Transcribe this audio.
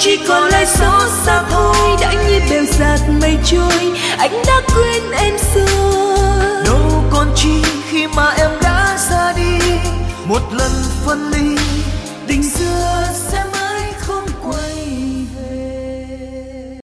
chỉ còn lại xót xa thôi. Đã như bèo giạt mây trôi, anh đã quên em rồi. đâu còn chi khi mà em đã ra đi, một lần phân ly tình xưa sẽ